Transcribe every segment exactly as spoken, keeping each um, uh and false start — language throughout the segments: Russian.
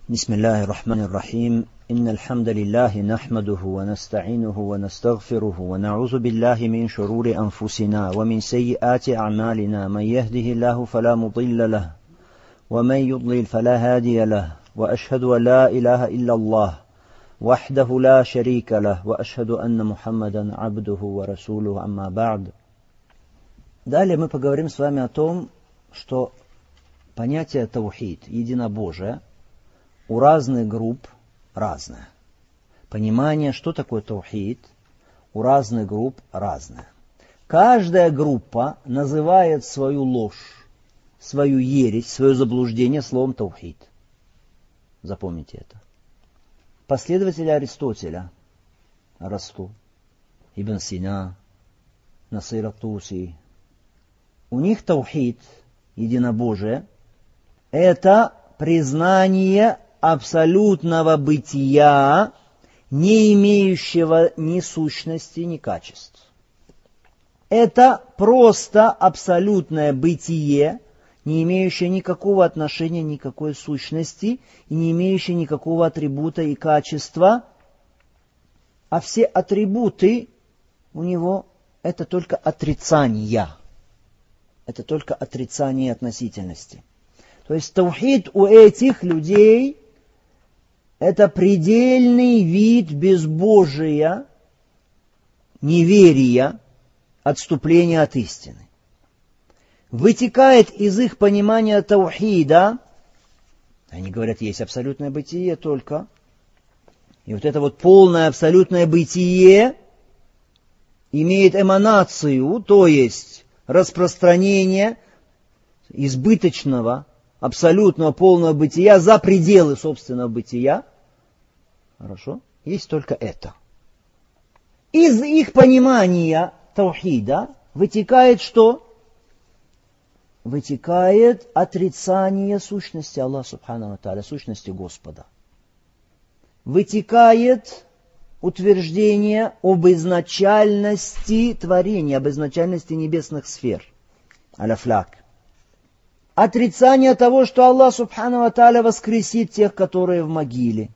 بسم الله الرحمن الرحيم إن الحمد لله نحمده ونستعينه ونستغفره ونعوذ بالله من شرور أنفسنا ومن سيئات أعمالنا من يهده الله فلا مضل له ومن يضلل فلا هادي له وأشهد أن لا إله إلا الله وحده لا شريك له وأشهد أن محمدا عبده ورسوله أما بعد. Далее мы поговорим с вами о том, что понятие таухид, единобожие, у разных групп разное. Понимание, что такое таухид, у разных групп разное. Каждая группа называет свою ложь, свою ересь, свое заблуждение словом таухид. Запомните это. Последователи Аристотеля, Арасту, Ибн Сина, Насир ат-Туси, у них таухид, единобожие, это признание абсолютного бытия, не имеющего ни сущности, ни качеств. Это просто абсолютное бытие, не имеющее никакого отношения, никакой сущности, и не имеющее никакого атрибута и качества, а все атрибуты у него это только отрицания. Это только отрицание относительности. То есть таухид у этих людей это предельный вид безбожия, неверия, отступления от истины. Вытекает из их понимания таухида, они говорят, есть абсолютное бытие только, и вот это вот полное абсолютное бытие имеет эманацию, то есть распространение избыточного, абсолютного, полного бытия за пределы собственного бытия. Хорошо? Есть только это. Из их понимания таухида вытекает что? Вытекает отрицание сущности Аллаха Субхану ва Тааля, сущности Господа. Вытекает утверждение об изначальности творения, об изначальности небесных сфер. Аляфляк. Отрицание того, что Аллах Субхану ва Тааля воскресит тех, которые в могиле.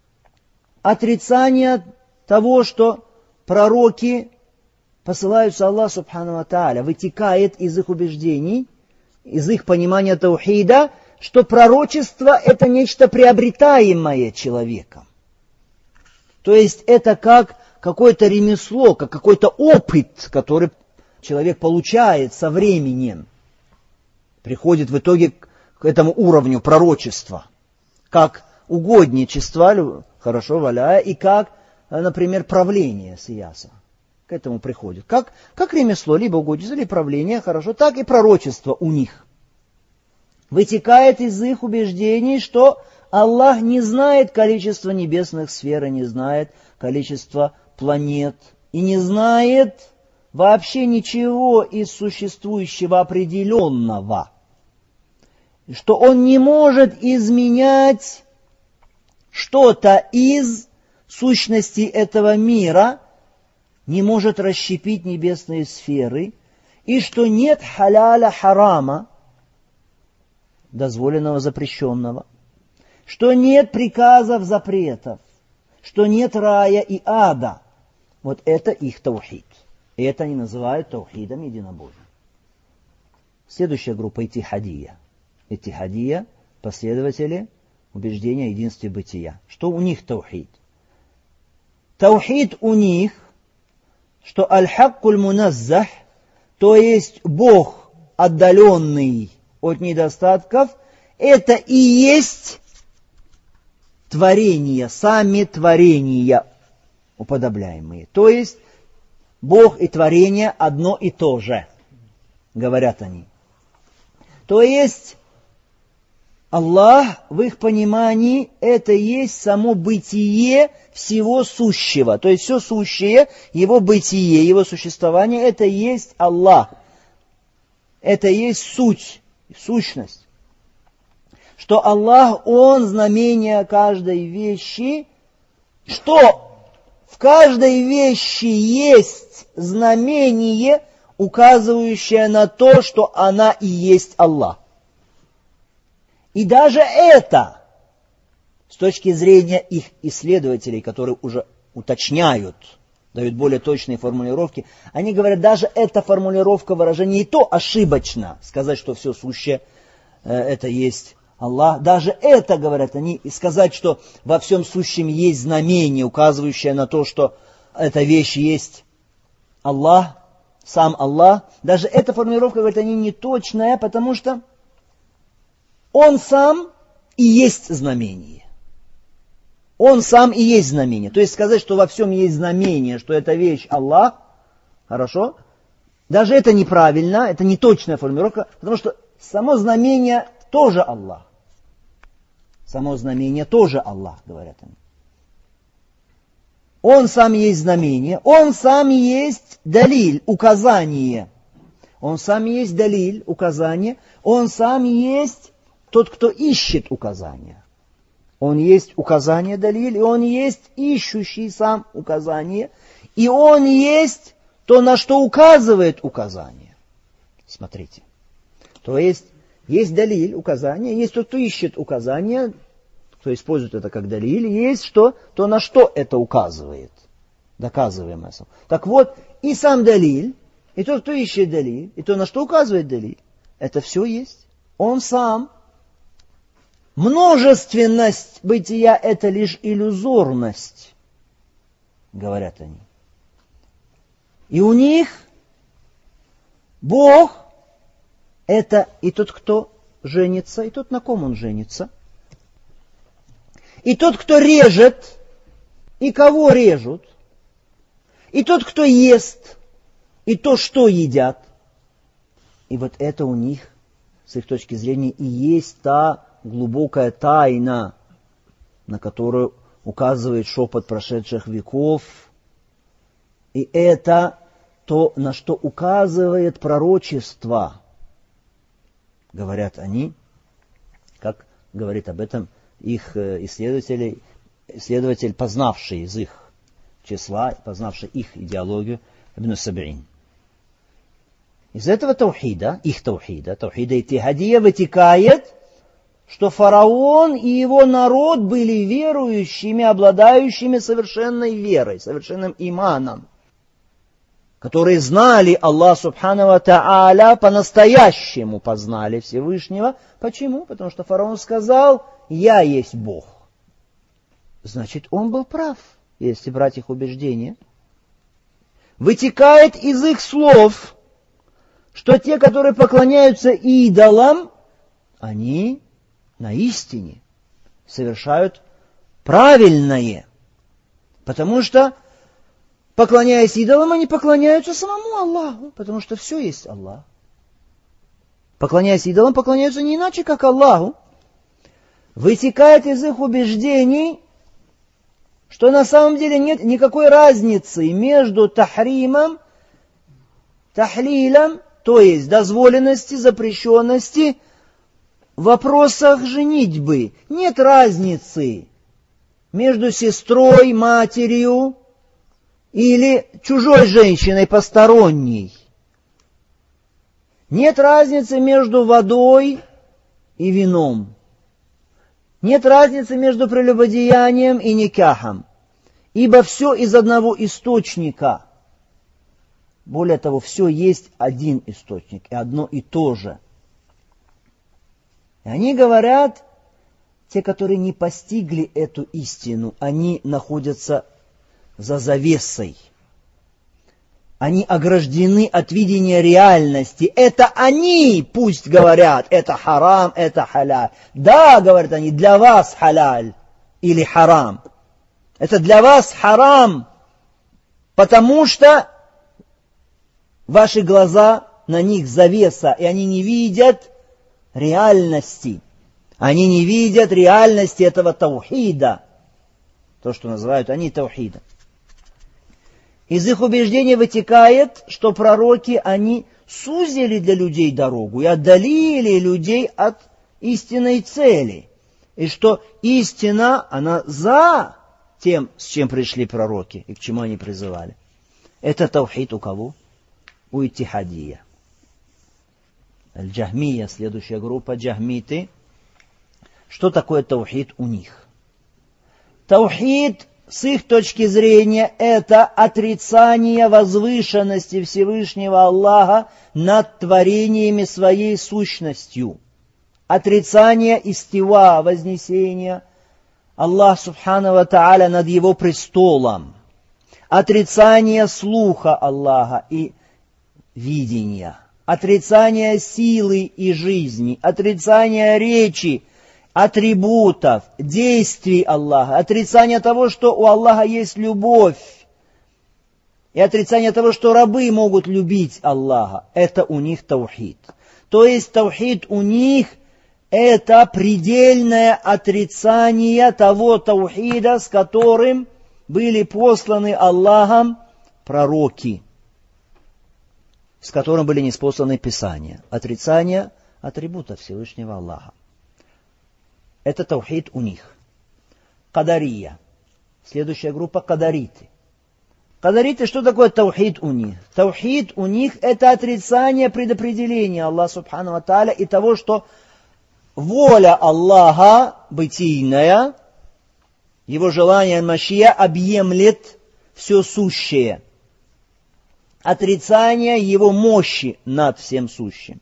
Отрицание того, что пророки посылаются Аллаху Субхану ва Тааля, вытекает из их убеждений, из их понимания таухида, что пророчество это нечто приобретаемое человеком. То есть это как какое-то ремесло, как какой-то опыт, который человек получает со временем. Приходит в итоге к этому уровню пророчества, как угодничество, хорошо валяя, и как, например, правление сияса. К этому приходит. Как, как ремесло, либо угодничество, либо правление, хорошо, так и пророчество у них. Вытекает из их убеждений, что Аллах не знает количество небесных сфер, и не знает количество планет, и не знает вообще ничего из существующего определенного. Что он не может изменять что-то из сущности этого мира, не может расщепить небесные сферы, и что нет халяля харама, дозволенного, запрещенного, что нет приказов, запретов, что нет рая и ада. Вот это их таухид. И это они называют таухидом единобожия. Следующая группа иттихадия. Иттихадия, последователи убеждения о единстве бытия. Что у них таухид? Таухид у них, что аль-хаккуль муназзах, то есть Бог, отдаленный от недостатков, это и есть творения, сами творения уподобляемые. То есть Бог и творение одно и то же, говорят они. То есть Аллах в их понимании это есть само бытие всего сущего. То есть все сущее, его бытие, его существование, это есть Аллах. Это есть суть, сущность. Что Аллах, Он знамение каждой вещи, что в каждой вещи есть знамение, указывающее на то, что она и есть Аллах. И даже это с точки зрения их исследователей, которые уже уточняют, дают более точные формулировки, они говорят, даже эта формулировка выражения и то ошибочно, сказать, что все сущее э, это есть Аллах. Даже это, говорят они, и сказать, что во всем сущем есть знамение, указывающее на то, что эта вещь есть Аллах, сам Аллах. Даже эта формулировка, говорят они, не точная, потому что Он сам и есть знамение. Он сам и есть знамение. То есть сказать, что во всем есть знамение, что эта вещь Аллах, хорошо, даже это неправильно, это не точная формулировка, потому что само знамение тоже Аллах. Само знамение тоже Аллах, говорят они. Он сам есть знамение, Он сам есть далиль, указание. Он сам есть далиль, указание. Он сам есть тот, кто ищет указания. Он есть указание далиль, и Он есть ищущий сам указание. И Он есть то, на что указывает указание. Смотрите. То есть, есть далиль, указание, есть тот, кто ищет указание, кто использует это как далиль, есть что, то, на что это указывает. Доказываемое. Так вот, и сам далиль, и тот, кто ищет далиль, и то, на что указывает далиль, это все есть. Он сам. Множественность бытия – это лишь иллюзорность, говорят они. И у них Бог – это и тот, кто женится, и тот, на ком он женится, и тот, кто режет, и кого режут, и тот, кто ест, и то, что едят. И вот это у них, с их точки зрения, и есть та глубокая тайна, на которую указывает шепот прошедших веков. И это то, на что указывает пророчество, говорят они, как говорит об этом их исследователь, исследователь, познавший из их числа, познавший их идеологию, Ибн Саб'ин. Из этого таухида, их таухида, таухида иттихадия, вытекает, что фараон и его народ были верующими, обладающими совершенной верой, совершенным иманом, которые знали Аллах Субхану ва Тааля, по-настоящему познали Всевышнего. Почему? Потому что фараон сказал: «Я есть Бог». Значит, он был прав, если брать их убеждения. Вытекает из их слов, что те, которые поклоняются идолам, они на истине совершают правильное. Потому что, поклоняясь идолам, они поклоняются самому Аллаху, потому что все есть Аллах. Поклоняясь идолам, поклоняются не иначе, как Аллаху. Вытекает из их убеждений, что на самом деле нет никакой разницы между тахримом, тахлилом, то есть дозволенности, запрещенности, в вопросах женитьбы. Нет разницы между сестрой, матерью или чужой женщиной, посторонней. Нет разницы между водой и вином. Нет разницы между прелюбодеянием и никахом. Ибо все из одного источника. Более того, все есть один источник, и одно и то же. И они говорят, те, которые не постигли эту истину, они находятся за завесой. Они ограждены от видения реальности. Это они пусть говорят, это харам, это халяль. Да, говорят они, для вас халяль или харам. Это для вас харам, потому что ваши глаза, на них завеса, и они не видят реальности. Они не видят реальности этого таухида. То, что называют они таухидом. Из их убеждения вытекает, что пророки, они сузили для людей дорогу и отдалили людей от истинной цели. И что истина, она за тем, с чем пришли пророки и к чему они призывали. Это таухид у кого? У иттихадия. Аль-Джахмия, следующая группа, джахмиты. Что такое таухид у них? Таухид, с их точки зрения, это отрицание возвышенности Всевышнего Аллаха над творениями своей сущностью. Отрицание истива, вознесения Аллаха Субхану ва Тааля над Его престолом. Отрицание слуха Аллаха и видения. Отрицание силы и жизни. Отрицание речи, атрибутов, действий Аллаха. Отрицание того, что у Аллаха есть любовь. И отрицание того, что рабы могут любить Аллаха. Это у них таухид. То есть таухид у них это предельное отрицание того таухида, с которым были посланы Аллахом пророки, с которым были ниспосланы Писания. Отрицание атрибута Всевышнего Аллаха. Это таухид у них. Кадария. Следующая группа кадариты. Кадариты, что такое таухид у них? Таухид у них это отрицание предопределения Аллаха Субхану ва Тааля и того, что воля Аллаха бытийная, Его желание Машия объемлет все сущее. Отрицание Его мощи над всем сущим.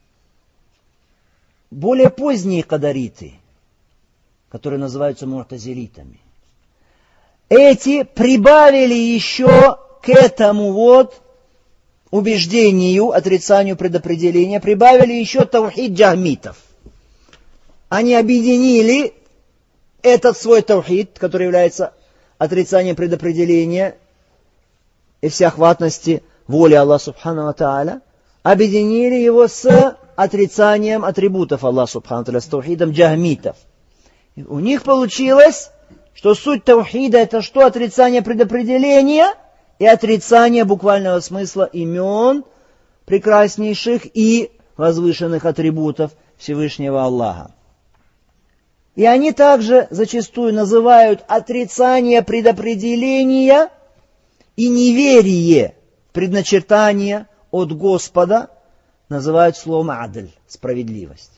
Более поздние кадариты, которые называются му'тазилитами, эти прибавили еще к этому вот убеждению, отрицанию предопределения, прибавили еще таухид джахмитов. Они объединили этот свой таухид, который является отрицанием предопределения и всеохватности воли Аллаха Субхану ва Тааля, объединили его с отрицанием атрибутов Аллаха Субхану ва Тааля, с таухидом джахмитов. И у них получилось, что суть таухида это что? Отрицание предопределения и отрицание буквального смысла имен прекраснейших и возвышенных атрибутов Всевышнего Аллаха. И они также зачастую называют отрицание предопределения и неверие в предначертание от Господа, называют словом адль, справедливость.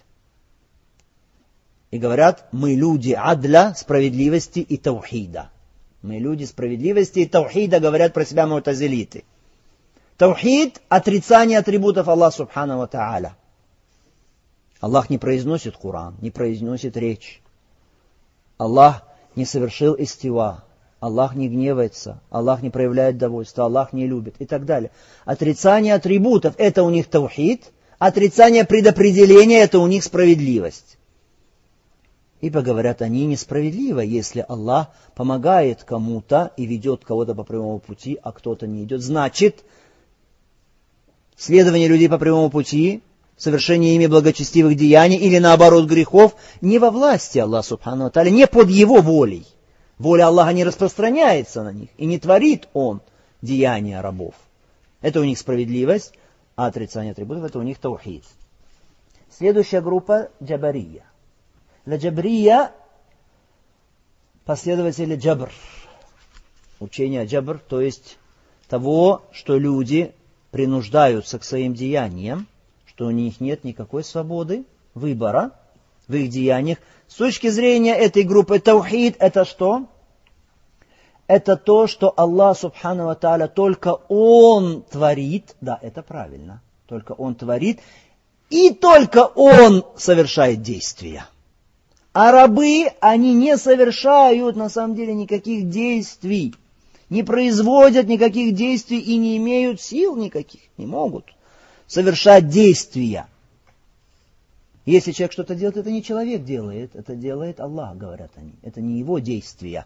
И говорят, мы люди адля, справедливости и таухида. Мы люди справедливости и таухида, говорят про себя му'тазилиты. Таухид – отрицание атрибутов Аллаха Субхану ва Тааля. Аллах не произносит Коран, не произносит речь. Аллах не совершил истива. Аллах не гневается. Аллах не проявляет довольства. Аллах не любит. И так далее. Отрицание атрибутов – это у них таухид. Отрицание предопределения – это у них справедливость. Ибо, говорят, они несправедливо, если Аллах помогает кому-то и ведет кого-то по прямому пути, а кто-то не идет. Значит, следование людей по прямому пути, совершение ими благочестивых деяний или наоборот грехов не во власти Аллаха Субхану ва Тааля, не под Его волей. Воля Аллаха не распространяется на них и не творит Он деяния рабов. Это у них справедливость, а отрицание атрибутов это у них таухид. Следующая группа джабария. Джабрия, последователи джабр, учение джабр, то есть того, что люди принуждаются к своим деяниям, что у них нет никакой свободы выбора в их деяниях. С точки зрения этой группы таухид, это что? Это то, что Аллах Субхану ва Тааля только Он творит, да, это правильно, только Он творит, и только Он совершает действия. А рабы, они не совершают на самом деле никаких действий, не производят никаких действий и не имеют сил никаких, не могут совершать действия. Если человек что-то делает, это не человек делает, это делает Аллах, говорят они. Это не его действия.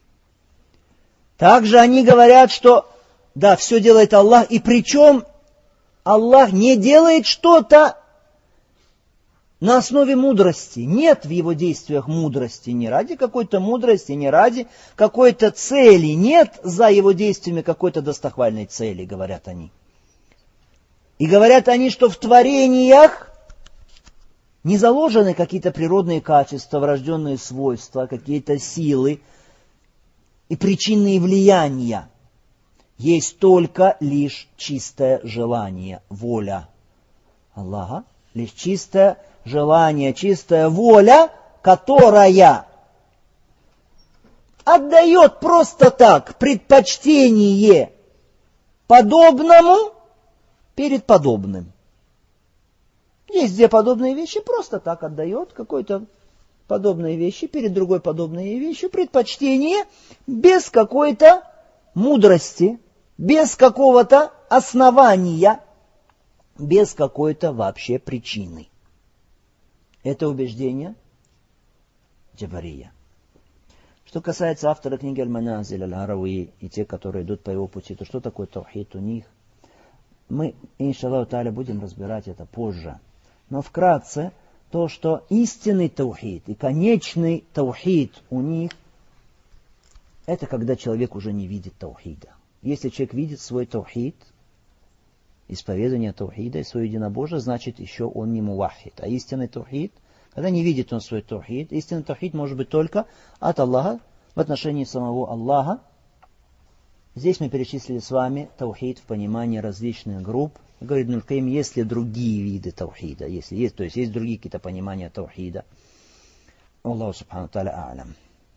Также они говорят, что да, все делает Аллах, и причем Аллах не делает что-то на основе мудрости. Нет в его действиях мудрости. Не ради какой-то мудрости, не ради какой-то цели. Нет за его действиями какой-то достохвальной цели, говорят они. И говорят они, что в творениях не заложены какие-то природные качества, врожденные свойства, какие-то силы и причинные влияния. Есть только лишь чистое желание, воля Аллаха. Лишь чистое желание, чистая воля, которая отдает просто так предпочтение подобному перед подобным. Есть две подобные вещи, просто так отдает какой-то подобные вещи перед другой подобные вещи, предпочтение без какой-то мудрости, без какого-то основания, без какой-то вообще причины. Это убеждение Джабария. Что касается автора книги Аль-Маназиль Аль-Харавии и те, которые идут по его пути, то что такое таухид у них? Мы, иншаллаху та'аля, будем разбирать это позже. Но вкратце, то, что истинный таухид и конечный таухид у них, это когда человек уже не видит таухида. Если человек видит свой таухид, исповедание таухида и свое единобожие, значит еще он не мувахид. А истинный таухид, когда не видит он свой таухид, истинный таухид может быть только от Аллаха, в отношении самого Аллаха. Здесь мы перечислили с вами таухид в понимании различных групп. Говорит Ибн аль-Каим, есть ли другие виды таухида, если есть, то есть есть другие какие-то понимания таухида. Аллаху субхану та'аля а'лям.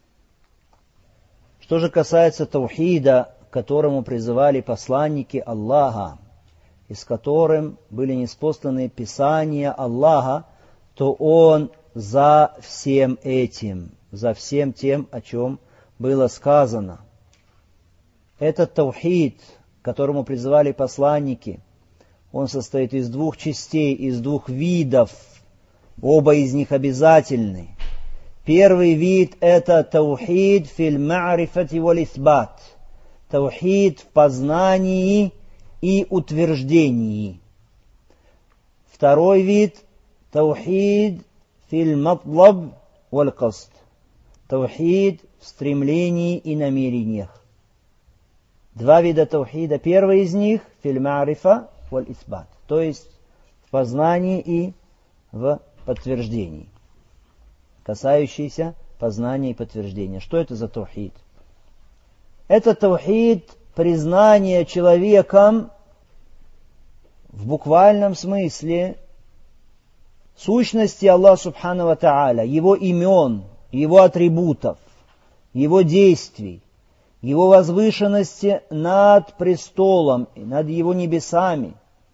Что же касается таухида, к которому призывали посланники Аллаха, и с которым были ниспосланы писания Аллаха, то он за всем этим, за всем тем, о чем было сказано. Этот таухид, к которому призывали посланники, он состоит из двух частей, из двух видов. Оба из них обязательны. Первый вид это таухид фил ма'рифати валь исбат. Таухид в познании и утверждении. Второй вид таухид фил матлаб валь каст. Таухид в стремлении и намерениях. Два вида таухида. Первый из них фил ма'рифа валь исбат, то есть в познании и в подтверждении, касающийся познания и подтверждения. Что это за таухид? Это таухид признание человеком в буквальном смысле сущности Аллаха субхану ва та'аля, его имен, его атрибутов, его действий, его возвышенности над престолом и над его небесами.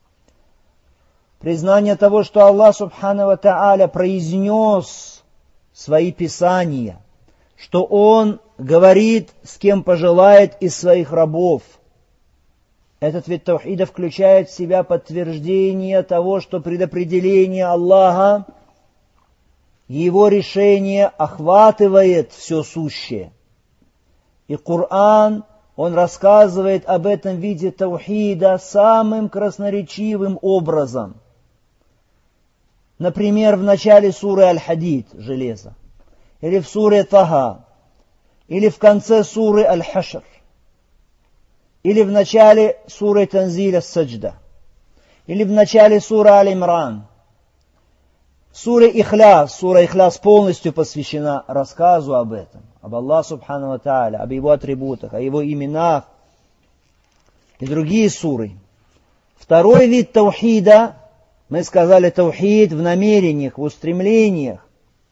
Признание того, что Аллах субхану ва та'аля произнес свои писания, что Он говорит с кем пожелает из своих рабов. Этот вид таухида включает в себя подтверждение того, что предопределение Аллаха, его решение охватывает все сущее. И Коран, он рассказывает об этом виде таухида самым красноречивым образом. Например, в начале суры Аль-Хадид, железо, или в суре Таха, или в конце суры Аль-Хашр, или в начале суры Танзиль Ас-Саджда, или в начале суры Аль-Имран. Сура Ихляс, сура Ихляс полностью посвящена рассказу об этом, об Аллахе субхану ва та'аля, об его атрибутах, о его именах и другие суры. Второй вид таухида, мы сказали таухид в намерениях, в устремлениях.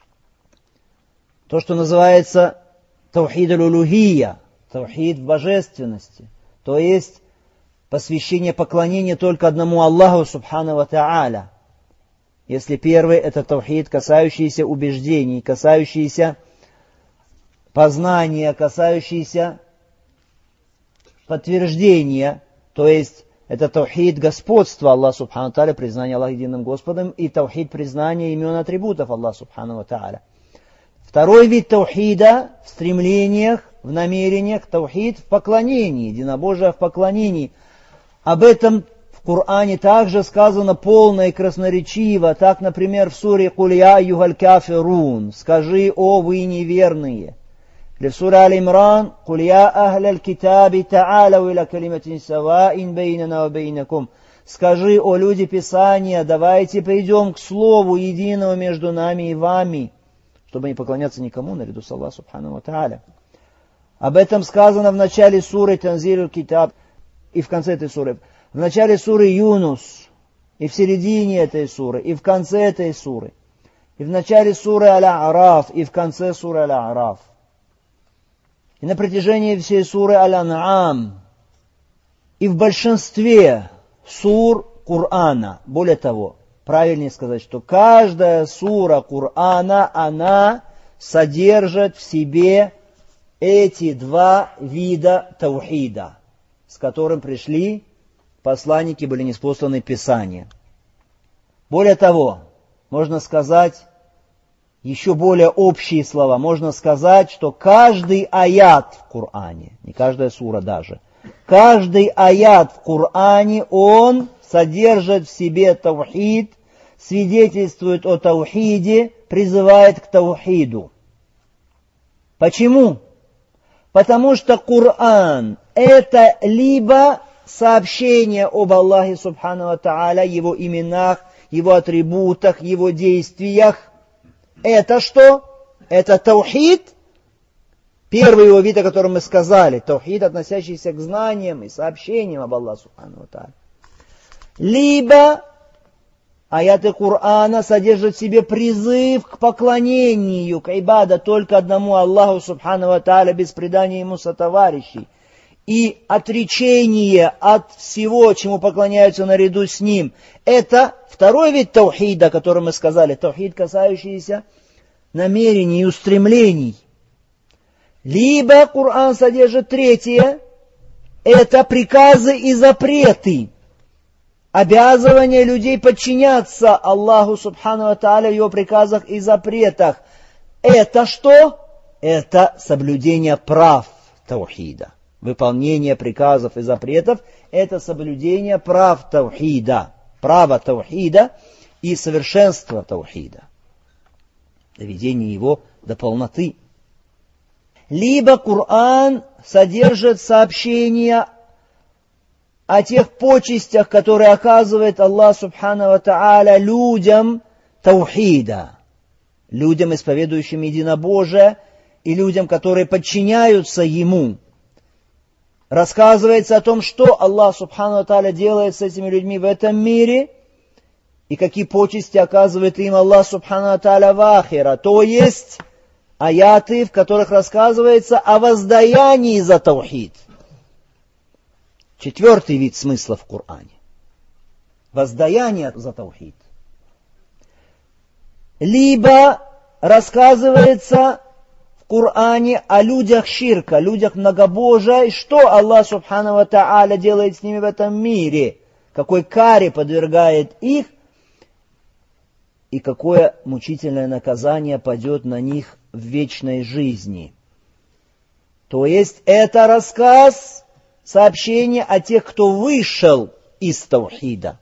То, что называется таухид аль-улухия, таухид в божественности, то есть посвящение поклонения только одному Аллаху субхану ва та'аля. Если первый это таухид, касающийся убеждений, касающийся познания, касающийся подтверждения, то есть это таухид господства Аллаха субхану ва та'аля, признание Аллаха единым Господом, и таухид признания имен атрибутов Аллаха субхану ва та'аля. Второй вид таухида в стремлениях, в намерениях, таухид в поклонении, единобожие в поклонении. Об этом в Коране также сказано полно и красноречиво. Так, например, в суре «Куль я айюхаль кафирун» «Скажи, о вы неверные». Или в суре Аль-Имран «Куль я ахляль китаби та'алау иля калиматин саваин бейнана ва бейнакум» «Скажи, о люди Писания, давайте придем к слову единого между нами и вами», чтобы не поклоняться никому наряду с Аллахом субхану ва та'аля. Об этом сказано в начале суры Танзиль аль-Китаб и в конце этой суры. В начале суры Юнус, и в середине этой суры, и в конце этой суры. И в начале суры Аль-А'раф, и в конце суры Аль-А'раф. и на протяжении всей суры Аль-Ан'ам, и в большинстве сур Корана. Более того, правильнее сказать, что каждая сура Корана, она содержит в себе эти два вида таухида, с которым пришли посланники, были ниспосланы Писания. Более того, можно сказать, еще более общие слова, можно сказать, что каждый аят в Коране, не каждая сура даже, каждый аят в Коране, он содержит в себе таухид, свидетельствует о таухиде, призывает к таухиду. Почему? Потому что Коран – это либо сообщение об Аллахе Субхану ва Тааля, Его именах, Его атрибутах, Его действиях. Это что? Это таухид. Первый его вид, о котором мы сказали. Таухид, относящийся к знаниям и сообщениям об Аллахе Субхану ва Тааля. Либо аяты Корана содержат в себе призыв к поклонению, к ибада только одному Аллаху Субхану ва Тааля, без предания ему сотоварищей. И отречение от всего, чему поклоняются наряду с ним. Это второй вид таухида, о котором мы сказали. Таухид, касающийся намерений и устремлений. Либо Коран содержит третье. Это приказы и запреты. Обязывание людей подчиняться Аллаху Субхану ва Тааля в его приказах и запретах. Это что? Это соблюдение прав таухида. Выполнение приказов и запретов – это соблюдение прав таухида, права таухида и совершенства таухида, доведение его до полноты. Либо Коран содержит сообщения о тех почестях, которые оказывает Аллах Субхану ва Тааля людям таухида, людям, исповедующим единобожие, и людям, которые подчиняются Ему. Рассказывается о том, что Аллах Субхану ва Тааля делает с этими людьми в этом мире, и какие почести оказывает им Аллах Субхану ва Тааля в ахира. То есть аяты, в которых рассказывается о воздаянии за таухид. Четвертый вид смысла в Коране. Воздаяние за таухид. Либо рассказывается в Коране о людях ширка, людях многобожия, и что Аллах Субхану ва Тааля делает с ними в этом мире, какой каре подвергает их, и какое мучительное наказание падет на них в вечной жизни. То есть это рассказ, сообщение о тех, кто вышел из таухида.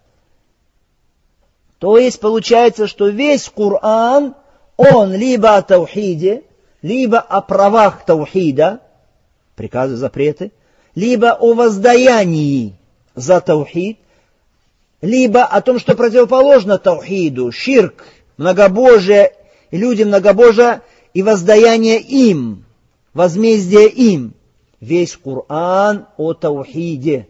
То есть получается, что весь Коран, он либо о таухиде, либо о правах таухида, приказы, запреты, либо о воздаянии за таухид, либо о том, что противоположно таухиду, ширк, многобожие, и люди многобожия, и воздаяние им, возмездие им. Весь Коран о таухиде.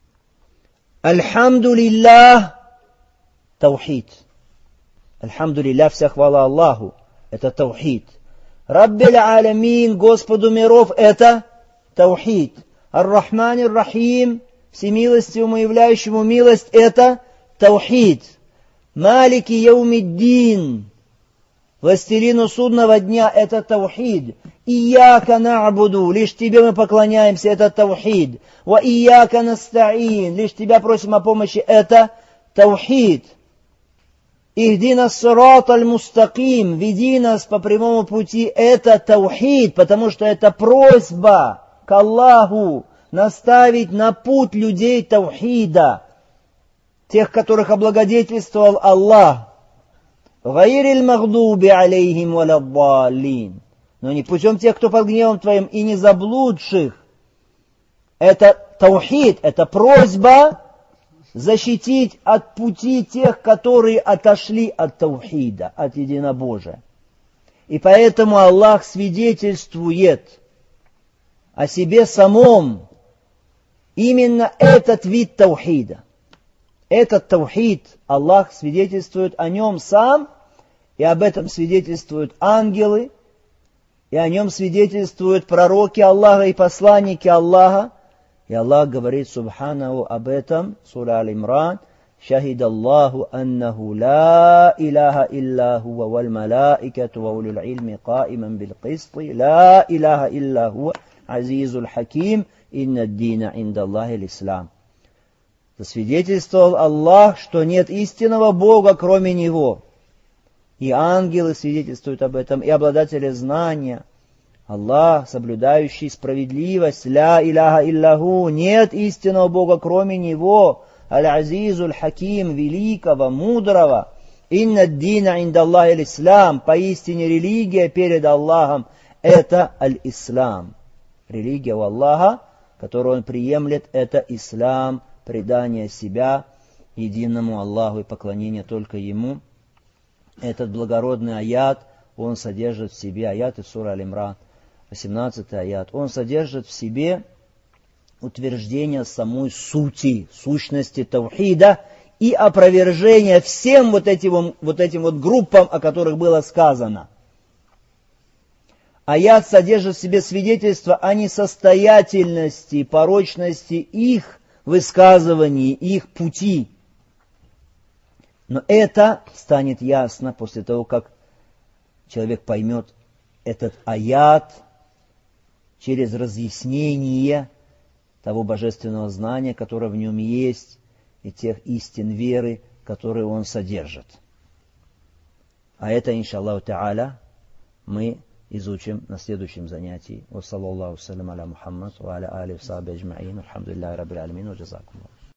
Альхамдулиллах, таухид. Альхамдулиллах, вся хвала Аллаху, это таухид. Раббиль алямин, Господу миров, это таухид. Ар-Рахман ар-Рахим, всемилостивому являющему милость, это таухид. Малики яумиддин, властелину судного дня, это таухид. Ияка на'буду, лишь тебе мы поклоняемся, это таухид. Ва ияка наста'ин, лишь тебя просим о помощи, это таухид. Ихдина ссират аль-мустаким, веди нас по прямому пути, это таухид, потому что это просьба к Аллаху наставить на путь людей таухида, тех, которых облагодетельствовал Аллах. Гайриль магдуби алейхим валаддаллин, но не путем тех, кто под гневом твоим, и не заблудших. Это таухид, это просьба защитить от пути тех, которые отошли от таухида, от единобожия. И поэтому Аллах свидетельствует о себе самом именно этот вид таухида. Этот таухид, Аллах свидетельствует о нем сам, и об этом свидетельствуют ангелы, и о нем свидетельствуют пророки Аллаха и посланники Аллаха. И Аллах говорит субханаху об этом, сура Аль-Имран: «Шахид Аллаху аннаху ла илаха илля хуа валь малаикату ва улюл ильми каиман бил кисти, ла илаха илля хуа азизуль хаким, инна ддина инда Аллахи l'Ислам». Засвидетельствовал Аллах, что нет истинного Бога, кроме Него. И ангелы свидетельствуют об этом, и обладатели знания. Аллах, соблюдающий справедливость, ля иляха илляху, нет истинного Бога, кроме Него, аль-азизуль хаким, великого, мудрого, инна ддина инда Аллахи l'Ислам, поистине религия перед Аллахом — это аль-Ислам. Религия у Аллаха, которую Он приемлет, это ислам, предание себя единому Аллаху и поклонение только Ему. Этот благородный аят, он содержит в себе, аят из суры Аль-Имран, восемнадцатый аят, он содержит в себе утверждение самой сути, сущности таухида и опровержение всем вот этим, вот этим вот группам, о которых было сказано. Аят содержит в себе свидетельство о несостоятельности, порочности их высказываний, их пути. Но это станет ясно после того, как человек поймет этот аят через разъяснение того божественного знания, которое в нем есть, и тех истин веры, которые он содержит. А это, иншаллаху та'аля, мы изучим на следующем занятии. Ва саллаллаху салям аля Мухаммад ва аля али ва сахби аджмаин. Алхамдулиллахи раббил алямин ва джазакумуллах.